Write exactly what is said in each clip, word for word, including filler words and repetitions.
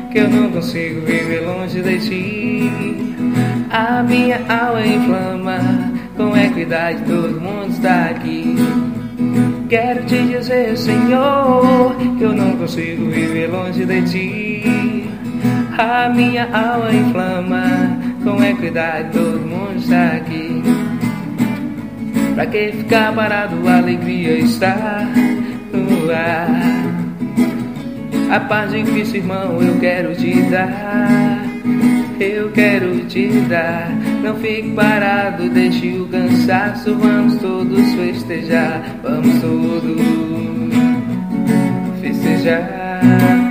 que eu não consigo viver longe de ti. A minha alma inflama, com equidade todo mundo está aqui. Quero te dizer, Senhor, que eu não consigo viver longe de ti. A minha alma inflama, com equidade todo mundo está aqui. Pra que ficar parado, a alegria está no ar. A paz em Cristo, irmão, eu quero te dar. Eu quero te dar. Não fique parado, deixe o cansaço. Vamos todos festejar. Vamos todos festejar.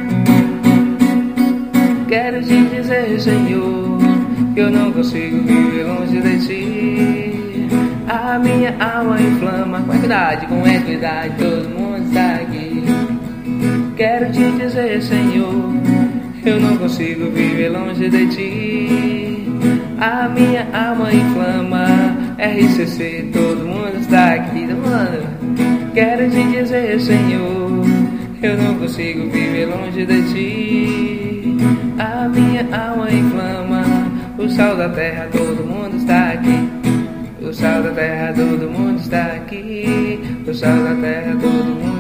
Quero te dizer, Senhor, que eu não consigo viver longe de ti. A minha alma inflama, com equidade, com equidade, todo mundo está aqui. Quero te dizer, Senhor, eu não consigo viver longe de ti. A minha alma inflama, R C C, todo mundo está aqui. Quero te dizer, Senhor, eu não consigo viver longe de ti. A minha alma inflama, o sal da terra, todo mundo está aqui. O sal da terra, todo mundo está aqui. O sal da terra, todo mundo